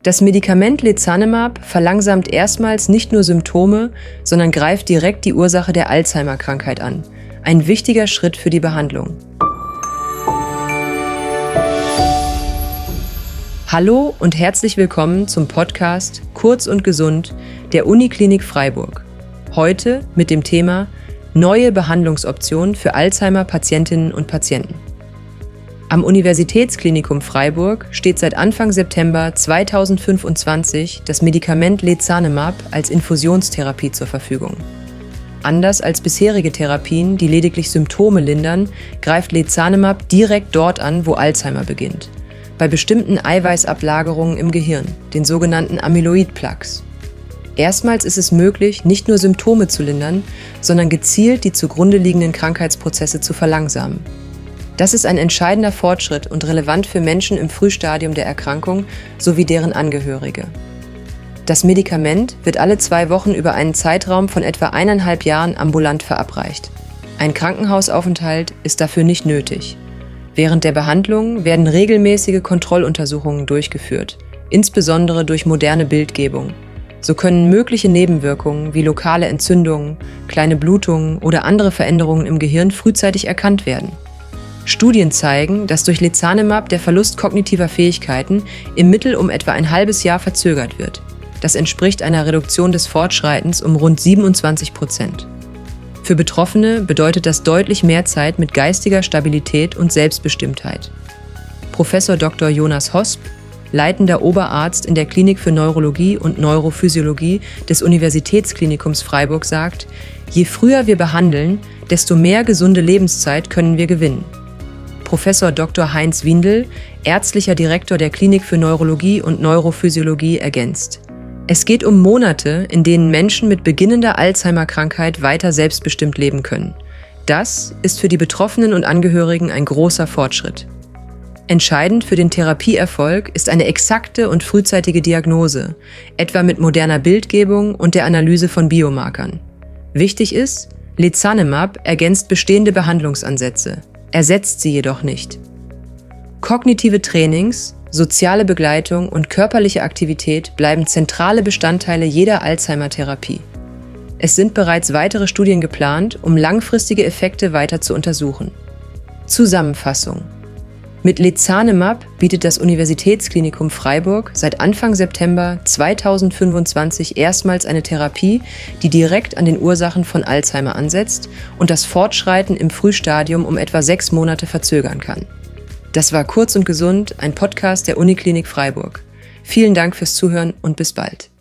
Das Medikament Lecanemab verlangsamt erstmals nicht nur Symptome, sondern greift direkt die Ursache der Alzheimer-Krankheit an. Ein wichtiger Schritt für die Behandlung. Hallo und herzlich willkommen zum Podcast Kurz und Gesund der Uniklinik Freiburg. Heute mit dem Thema Neue Behandlungsoptionen für Alzheimer-Patientinnen und Patienten. Am Universitätsklinikum Freiburg steht seit Anfang September 2025 das Medikament Lecanemab als Infusionstherapie zur Verfügung. Anders als bisherige Therapien, die lediglich Symptome lindern, greift Lecanemab direkt dort an, wo Alzheimer beginnt. Bei bestimmten Eiweißablagerungen im Gehirn, den sogenannten Amyloid-Plaques. Erstmals ist es möglich, nicht nur Symptome zu lindern, sondern gezielt die zugrunde liegenden Krankheitsprozesse zu verlangsamen. Das ist ein entscheidender Fortschritt und relevant für Menschen im Frühstadium der Erkrankung sowie deren Angehörige. Das Medikament wird alle 2 Wochen über einen Zeitraum von etwa 1,5 Jahren ambulant verabreicht. Ein Krankenhausaufenthalt ist dafür nicht nötig. Während der Behandlung werden regelmäßige Kontrolluntersuchungen durchgeführt, insbesondere durch moderne Bildgebung. So können mögliche Nebenwirkungen wie lokale Entzündungen, kleine Blutungen oder andere Veränderungen im Gehirn frühzeitig erkannt werden. Studien zeigen, dass durch Lecanemab der Verlust kognitiver Fähigkeiten im Mittel um etwa ein halbes Jahr verzögert wird. Das entspricht einer Reduktion des Fortschreitens um rund 27%. Für Betroffene bedeutet das deutlich mehr Zeit mit geistiger Stabilität und Selbstbestimmtheit. Professor Dr. Jonas Hosp, leitender Oberarzt in der Klinik für Neurologie und Neurophysiologie des Universitätsklinikums Freiburg, sagt: Je früher wir behandeln, desto mehr gesunde Lebenszeit können wir gewinnen. Professor Dr. Heinz Windel, ärztlicher Direktor der Klinik für Neurologie und Neurophysiologie, ergänzt: Es geht um Monate, in denen Menschen mit beginnender Alzheimer-Krankheit weiter selbstbestimmt leben können. Das ist für die Betroffenen und Angehörigen ein großer Fortschritt. Entscheidend für den Therapieerfolg ist eine exakte und frühzeitige Diagnose, etwa mit moderner Bildgebung und der Analyse von Biomarkern. Wichtig ist, Lecanemab ergänzt bestehende Behandlungsansätze, ersetzt sie jedoch nicht. Kognitive Trainings, soziale Begleitung und körperliche Aktivität bleiben zentrale Bestandteile jeder Alzheimer-Therapie. Es sind bereits weitere Studien geplant, um langfristige Effekte weiter zu untersuchen. Zusammenfassung: Mit Lecanemab bietet das Universitätsklinikum Freiburg seit Anfang September 2025 erstmals eine Therapie, die direkt an den Ursachen von Alzheimer ansetzt und das Fortschreiten im Frühstadium um etwa 6 Monate verzögern kann. Das war Kurz und Gesund, ein Podcast der Uniklinik Freiburg. Vielen Dank fürs Zuhören und bis bald.